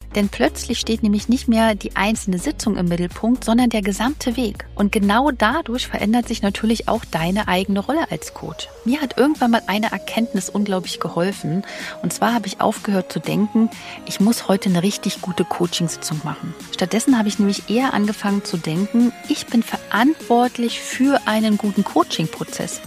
Denn plötzlich steht nämlich nicht mehr die einzelne Sitzung im Mittelpunkt, sondern der gesamte Weg. Und genau dadurch verändert sich natürlich auch deine eigene Rolle als Coach. Mir hat irgendwann mal eine Erkenntnis unglaublich geholfen. Und zwar habe ich aufgehört zu denken, ich muss heute eine richtig gute Coachingsitzung machen. Stattdessen habe ich nämlich eher angefangen zu denken, ich bin verantwortlich für einen guten Coaching-Prozess.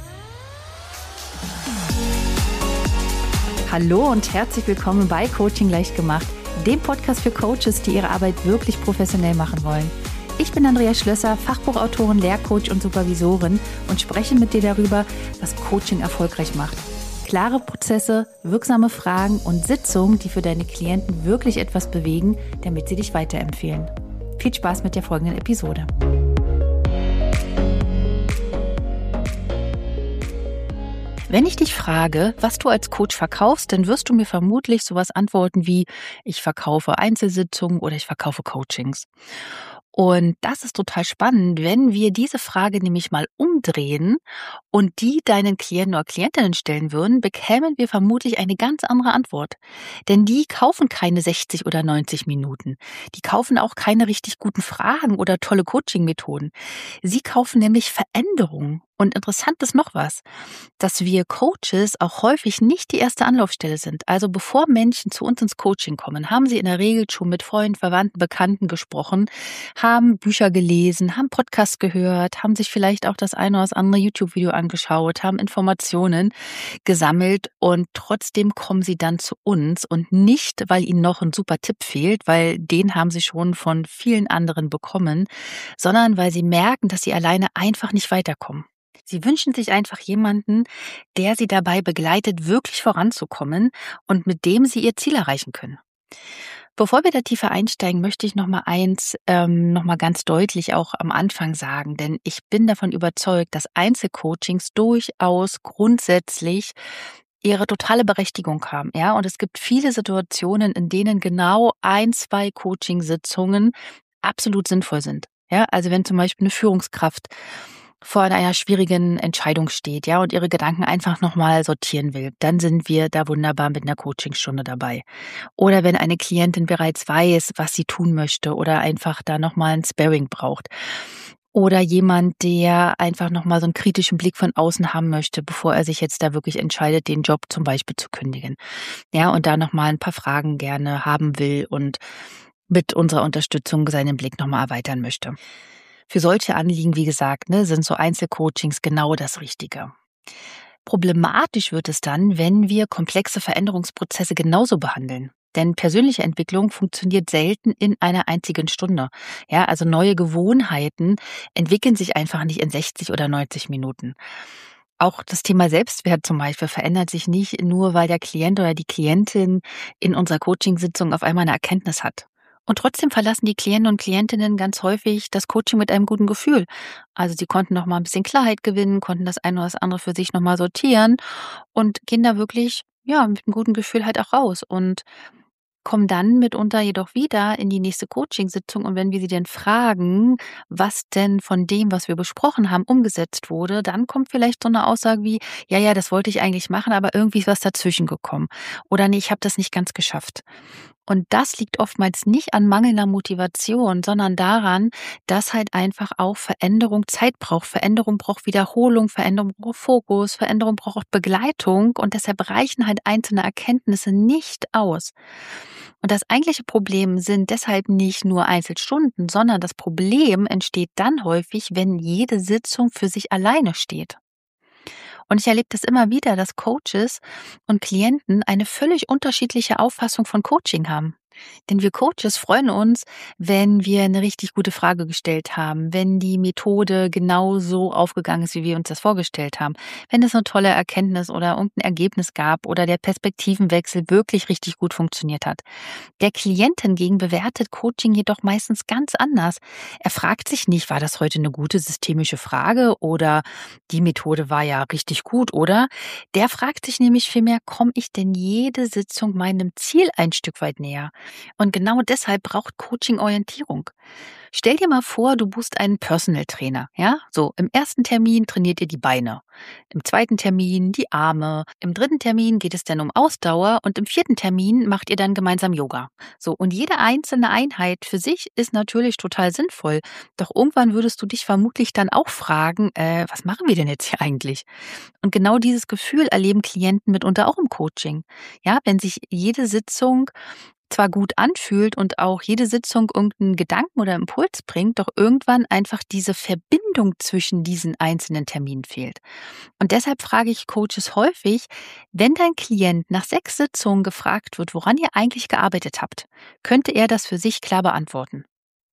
Hallo und herzlich willkommen bei Coaching leicht gemacht, dem Podcast für Coaches, die ihre Arbeit wirklich professionell machen wollen. Ich bin Andrea Schlösser, Fachbuchautorin, Lehrcoach und Supervisorin und spreche mit dir darüber, was Coaching erfolgreich macht. Klare Prozesse, wirksame Fragen und Sitzungen, die für deine Klienten wirklich etwas bewegen, damit sie dich weiterempfehlen. Viel Spaß mit der folgenden Episode. Wenn ich dich frage, was du als Coach verkaufst, dann wirst du mir vermutlich sowas antworten wie, ich verkaufe Einzelsitzungen oder ich verkaufe Coachings. Und das ist total spannend, wenn wir diese Frage nämlich mal umdrehen und die deinen Klienten oder Klientinnen stellen würden, bekämen wir vermutlich eine ganz andere Antwort. Denn die kaufen keine 60 oder 90 Minuten. Die kaufen auch keine richtig guten Fragen oder tolle Coaching-Methoden. Sie kaufen nämlich Veränderungen. Und interessant ist noch was, dass wir Coaches auch häufig nicht die erste Anlaufstelle sind. Also bevor Menschen zu uns ins Coaching kommen, haben sie in der Regel schon mit Freunden, Verwandten, Bekannten gesprochen, haben Bücher gelesen, haben Podcasts gehört, haben sich vielleicht auch das eine oder das andere YouTube-Video angeschaut, haben Informationen gesammelt und trotzdem kommen sie dann zu uns und nicht, weil ihnen noch ein super Tipp fehlt, weil den haben sie schon von vielen anderen bekommen, sondern weil sie merken, dass sie alleine einfach nicht weiterkommen. Sie wünschen sich einfach jemanden, der sie dabei begleitet, wirklich voranzukommen und mit dem sie ihr Ziel erreichen können. Bevor wir da tiefer einsteigen, möchte ich noch mal ganz deutlich auch am Anfang sagen, denn ich bin davon überzeugt, dass Einzelcoachings durchaus grundsätzlich ihre totale Berechtigung haben, ja. Und es gibt viele Situationen, in denen genau 1-2 Coachingsitzungen absolut sinnvoll sind. Ja, also wenn zum Beispiel eine Führungskraft vor einer schwierigen Entscheidung steht, ja, und ihre Gedanken einfach nochmal sortieren will, dann sind wir da wunderbar mit einer Coachingstunde dabei. Oder wenn eine Klientin bereits weiß, was sie tun möchte oder einfach da nochmal ein Sparring braucht. Oder jemand, der einfach nochmal so einen kritischen Blick von außen haben möchte, bevor er sich jetzt da wirklich entscheidet, den Job zum Beispiel zu kündigen. Ja, und da nochmal ein paar Fragen gerne haben will und mit unserer Unterstützung seinen Blick nochmal erweitern möchte. Für solche Anliegen, wie gesagt, sind so Einzelcoachings genau das Richtige. Problematisch wird es dann, wenn wir komplexe Veränderungsprozesse genauso behandeln. Denn persönliche Entwicklung funktioniert selten in einer einzigen Stunde. Ja, also neue Gewohnheiten entwickeln sich einfach nicht in 60 oder 90 Minuten. Auch das Thema Selbstwert zum Beispiel verändert sich nicht nur, weil der Klient oder die Klientin in unserer Coachingsitzung auf einmal eine Erkenntnis hat. Und trotzdem verlassen die Klienten und Klientinnen ganz häufig das Coaching mit einem guten Gefühl. Also sie konnten noch mal ein bisschen Klarheit gewinnen, konnten das eine oder das andere für sich noch mal sortieren und gehen da wirklich, ja, mit einem guten Gefühl halt auch raus und kommen dann mitunter jedoch wieder in die nächste Coachingsitzung. Und wenn wir sie denn fragen, was denn von dem, was wir besprochen haben, umgesetzt wurde, dann kommt vielleicht so eine Aussage wie, ja, das wollte ich eigentlich machen, aber irgendwie ist was dazwischen gekommen. Oder nee, ich habe das nicht ganz geschafft. Und das liegt oftmals nicht an mangelnder Motivation, sondern daran, dass halt einfach auch Veränderung Zeit braucht. Veränderung braucht Wiederholung, Veränderung braucht Fokus, Veränderung braucht auch Begleitung und deshalb reichen halt einzelne Erkenntnisse nicht aus. Und das eigentliche Problem sind deshalb nicht nur Einzelstunden, sondern das Problem entsteht dann häufig, wenn jede Sitzung für sich alleine steht. Und ich erlebe das immer wieder, dass Coaches und Klienten eine völlig unterschiedliche Auffassung von Coaching haben. Denn wir Coaches freuen uns, wenn wir eine richtig gute Frage gestellt haben, wenn die Methode genau so aufgegangen ist, wie wir uns das vorgestellt haben, wenn es eine tolle Erkenntnis oder irgendein Ergebnis gab oder der Perspektivenwechsel wirklich richtig gut funktioniert hat. Der Klient hingegen bewertet Coaching jedoch meistens ganz anders. Er fragt sich nicht, war das heute eine gute systemische Frage oder die Methode war ja richtig gut, oder? Der fragt sich nämlich vielmehr, komme ich denn jede Sitzung meinem Ziel ein Stück weit näher? Und genau deshalb braucht Coaching Orientierung. Stell dir mal vor, du buchst einen Personal Trainer, ja? So, im ersten Termin trainiert ihr die Beine, im zweiten Termin die Arme, im dritten Termin geht es dann um Ausdauer und im vierten Termin macht ihr dann gemeinsam Yoga. So, und jede einzelne Einheit für sich ist natürlich total sinnvoll. Doch irgendwann würdest du dich vermutlich dann auch fragen, was machen wir denn jetzt hier eigentlich? Und genau dieses Gefühl erleben Klienten mitunter auch im Coaching. Ja, wenn sich jede Sitzung zwar gut anfühlt und auch jede Sitzung irgendeinen Gedanken oder Impuls bringt, doch irgendwann einfach diese Verbindung zwischen diesen einzelnen Terminen fehlt. Und deshalb frage ich Coaches häufig, wenn dein Klient nach 6 Sitzungen gefragt wird, woran ihr eigentlich gearbeitet habt, könnte er das für sich klar beantworten?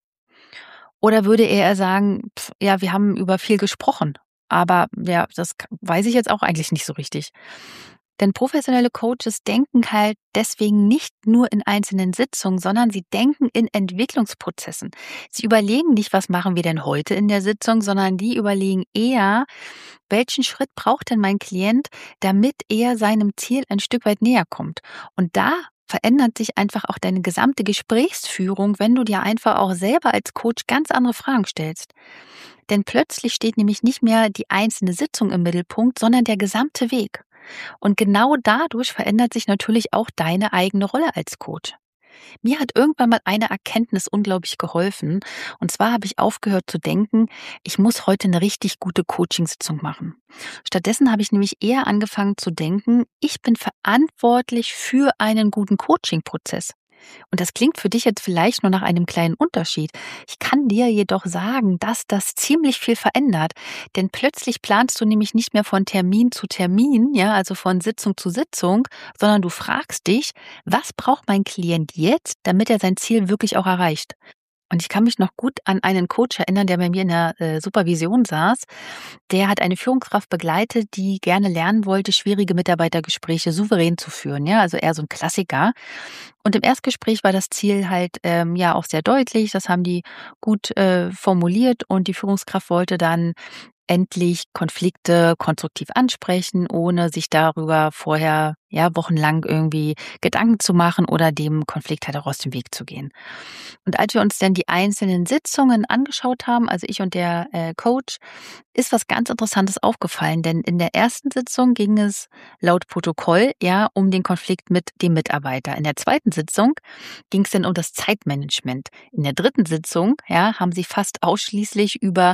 Oder würde er eher sagen, ja, wir haben über viel gesprochen, aber ja, weiß ich jetzt auch eigentlich nicht so richtig. Denn professionelle Coaches denken halt deswegen nicht nur in einzelnen Sitzungen, sondern sie denken in Entwicklungsprozessen. Sie überlegen nicht, was machen wir denn heute in der Sitzung, sondern die überlegen eher, welchen Schritt braucht denn mein Klient, damit er seinem Ziel ein Stück weit näher kommt. Und da verändert sich einfach auch deine gesamte Gesprächsführung, wenn du dir einfach auch selber als Coach ganz andere Fragen stellst. Denn plötzlich steht nämlich nicht mehr die einzelne Sitzung im Mittelpunkt, sondern der gesamte Weg. Und genau dadurch verändert sich natürlich auch deine eigene Rolle als Coach. Mir hat irgendwann mal eine Erkenntnis unglaublich geholfen. Und zwar habe ich aufgehört zu denken, ich muss heute eine richtig gute Coachingsitzung machen. Stattdessen habe ich nämlich eher angefangen zu denken, ich bin verantwortlich für einen guten Coachingprozess. Und das klingt für dich jetzt vielleicht nur nach einem kleinen Unterschied. Ich kann dir jedoch sagen, dass das ziemlich viel verändert. Denn plötzlich planst du nämlich nicht mehr von Termin zu Termin, ja, also von Sitzung zu Sitzung, sondern du fragst dich, was braucht mein Klient jetzt, damit er sein Ziel wirklich auch erreicht? Und ich kann mich noch gut an einen Coach erinnern, der bei mir in der Supervision saß. Der hat eine Führungskraft begleitet, die gerne lernen wollte, schwierige Mitarbeitergespräche souverän zu führen. Ja, also eher so ein Klassiker. Und im Erstgespräch war das Ziel halt ja auch sehr deutlich. Das haben die gut formuliert und die Führungskraft wollte dann endlich Konflikte konstruktiv ansprechen, ohne sich darüber vorher ja wochenlang irgendwie Gedanken zu machen oder dem Konflikt halt auch aus dem Weg zu gehen. Und als wir uns dann die einzelnen Sitzungen angeschaut haben, also ich und der Coach, ist was ganz Interessantes aufgefallen, denn in der ersten Sitzung ging es laut Protokoll ja um den Konflikt mit dem Mitarbeiter. In der zweiten Sitzung ging es dann um das Zeitmanagement. In der dritten Sitzung ja, haben sie fast ausschließlich über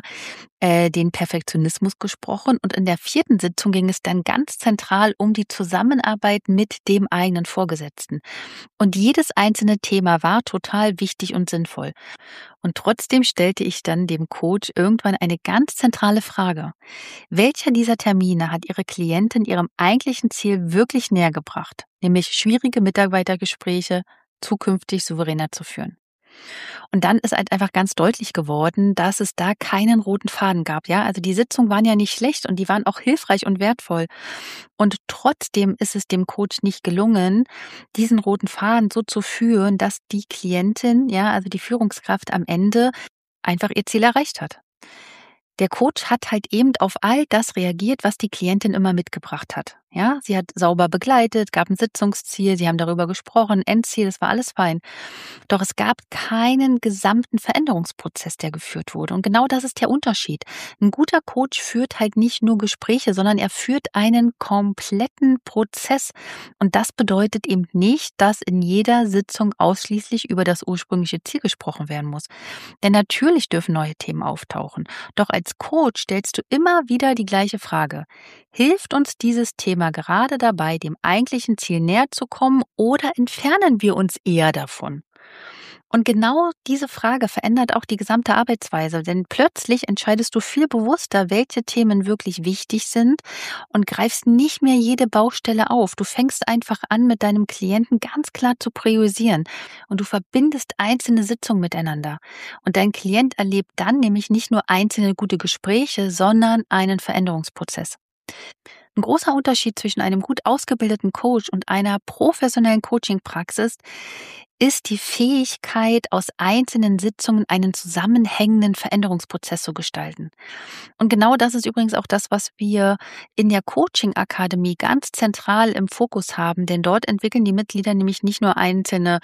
den Perfektionismus gesprochen und in der vierten Sitzung ging es dann ganz zentral um die Zusammenarbeit mit dem eigenen Vorgesetzten. Und jedes einzelne Thema war total wichtig und sinnvoll. Und trotzdem stellte ich dann dem Coach irgendwann eine ganz zentrale Frage. Welcher dieser Termine hat Ihre Klientin ihrem eigentlichen Ziel wirklich näher gebracht, nämlich schwierige Mitarbeitergespräche zukünftig souveräner zu führen? Und dann ist halt einfach ganz deutlich geworden, dass es da keinen roten Faden gab, ja? Also die Sitzungen waren ja nicht schlecht und die waren auch hilfreich und wertvoll. Und trotzdem ist es dem Coach nicht gelungen, diesen roten Faden so zu führen, dass die Klientin, ja, also die Führungskraft am Ende einfach ihr Ziel erreicht hat. Der Coach hat halt eben auf all das reagiert, was die Klientin immer mitgebracht hat. Ja, sie hat sauber begleitet, gab ein Sitzungsziel, sie haben darüber gesprochen, Endziel, das war alles fein. Doch es gab keinen gesamten Veränderungsprozess, der geführt wurde. Und genau das ist der Unterschied. Ein guter Coach führt halt nicht nur Gespräche, sondern er führt einen kompletten Prozess. Und das bedeutet eben nicht, dass in jeder Sitzung ausschließlich über das ursprüngliche Ziel gesprochen werden muss. Denn natürlich dürfen neue Themen auftauchen. Doch als Coach stellst du immer wieder die gleiche Frage. Hilft uns dieses Thema gerade dabei, dem eigentlichen Ziel näher zu kommen oder entfernen wir uns eher davon? Und genau diese Frage verändert auch die gesamte Arbeitsweise, denn plötzlich entscheidest du viel bewusster, welche Themen wirklich wichtig sind und greifst nicht mehr jede Baustelle auf. Du fängst einfach an, mit deinem Klienten ganz klar zu priorisieren und du verbindest einzelne Sitzungen miteinander. Und dein Klient erlebt dann nämlich nicht nur einzelne gute Gespräche, sondern einen Veränderungsprozess. Ein großer Unterschied zwischen einem gut ausgebildeten Coach und einer professionellen Coachingpraxis ist die Fähigkeit, aus einzelnen Sitzungen einen zusammenhängenden Veränderungsprozess zu gestalten. Und genau das ist übrigens auch das, was wir in der Coaching-Akademie ganz zentral im Fokus haben, denn dort entwickeln die Mitglieder nämlich nicht nur einzelne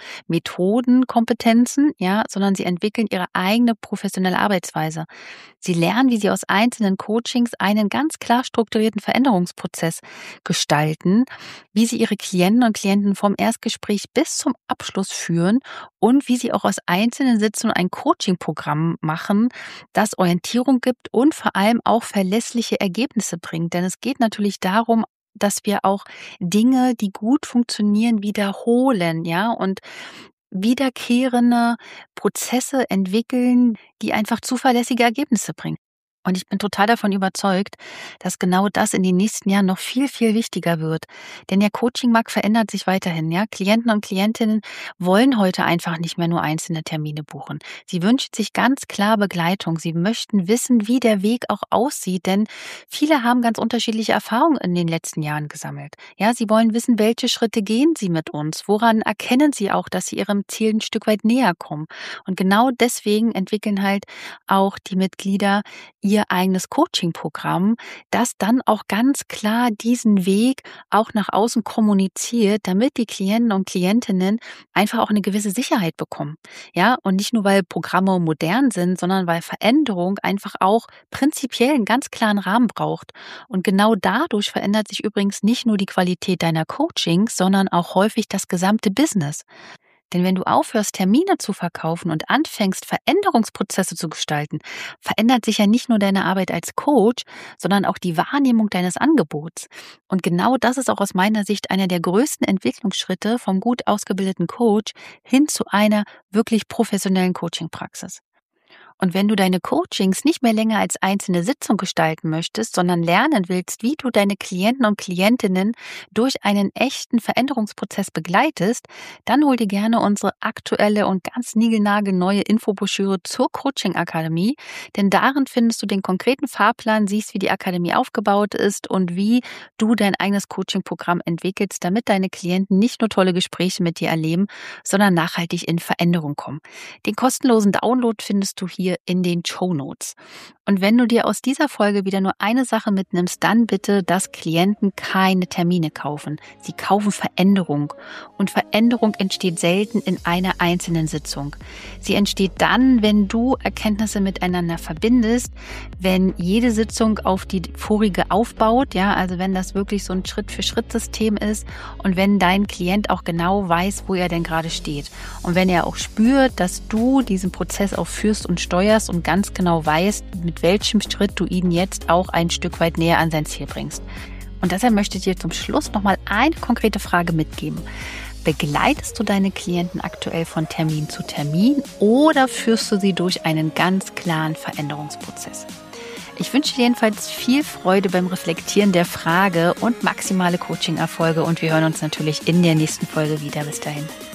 Methodenkompetenzen, ja, sondern sie entwickeln ihre eigene professionelle Arbeitsweise. Sie lernen, wie sie aus einzelnen Coachings einen ganz klar strukturierten Veränderungsprozess gestalten, wie sie ihre Klienten und Klienten vom Erstgespräch bis zum Abschluss führen und wie sie auch aus einzelnen Sitzungen ein Coaching-Programm machen, das Orientierung gibt und vor allem auch verlässliche Ergebnisse bringt. Denn es geht natürlich darum, dass wir auch Dinge, die gut funktionieren, wiederholen, ja, und wiederkehrende Prozesse entwickeln, die einfach zuverlässige Ergebnisse bringen. Und ich bin total davon überzeugt, dass genau das in den nächsten Jahren noch viel, viel wichtiger wird. Denn der Coachingmarkt verändert sich weiterhin. Ja? Klienten und Klientinnen wollen heute einfach nicht mehr nur einzelne Termine buchen. Sie wünschen sich ganz klar Begleitung. Sie möchten wissen, wie der Weg auch aussieht. Denn viele haben ganz unterschiedliche Erfahrungen in den letzten Jahren gesammelt. Ja, sie wollen wissen, welche Schritte gehen sie mit uns? Woran erkennen sie auch, dass sie ihrem Ziel ein Stück weit näher kommen? Und genau deswegen entwickeln halt auch die Mitglieder ihr eigenes Coaching-Programm, das dann auch ganz klar diesen Weg auch nach außen kommuniziert, damit die Klienten und Klientinnen einfach auch eine gewisse Sicherheit bekommen. Ja, und nicht nur, weil Programme modern sind, sondern weil Veränderung einfach auch prinzipiell einen ganz klaren Rahmen braucht. Und genau dadurch verändert sich übrigens nicht nur die Qualität deiner Coachings, sondern auch häufig das gesamte Business. Denn wenn du aufhörst, Termine zu verkaufen und anfängst, Veränderungsprozesse zu gestalten, verändert sich ja nicht nur deine Arbeit als Coach, sondern auch die Wahrnehmung deines Angebots. Und genau das ist auch aus meiner Sicht einer der größten Entwicklungsschritte vom gut ausgebildeten Coach hin zu einer wirklich professionellen Coachingpraxis. Und wenn du deine Coachings nicht mehr länger als einzelne Sitzung gestalten möchtest, sondern lernen willst, wie du deine Klienten und Klientinnen durch einen echten Veränderungsprozess begleitest, dann hol dir gerne unsere aktuelle und ganz niegelnagelneue Infobroschüre zur Coaching Akademie, denn darin findest du den konkreten Fahrplan, siehst, wie die Akademie aufgebaut ist und wie du dein eigenes Coaching-Programm entwickelst, damit deine Klienten nicht nur tolle Gespräche mit dir erleben, sondern nachhaltig in Veränderung kommen. Den kostenlosen Download findest du hier in den Shownotes. Und wenn du dir aus dieser Folge wieder nur eine Sache mitnimmst, dann bitte, dass Klienten keine Termine kaufen. Sie kaufen Veränderung. Und Veränderung entsteht selten in einer einzelnen Sitzung. Sie entsteht dann, wenn du Erkenntnisse miteinander verbindest, wenn jede Sitzung auf die vorige aufbaut, ja, also wenn das wirklich so ein Schritt-für-Schritt-System ist und wenn dein Klient auch genau weiß, wo er denn gerade steht. Und wenn er auch spürt, dass du diesen Prozess auch führst und steuerst und ganz genau weißt, mit welchem Schritt du ihn jetzt auch ein Stück weit näher an sein Ziel bringst. Und deshalb möchte ich dir zum Schluss nochmal eine konkrete Frage mitgeben. Begleitest du deine Klienten aktuell von Termin zu Termin oder führst du sie durch einen ganz klaren Veränderungsprozess? Ich wünsche dir jedenfalls viel Freude beim Reflektieren der Frage und maximale Coaching-Erfolge und wir hören uns natürlich in der nächsten Folge wieder. Bis dahin.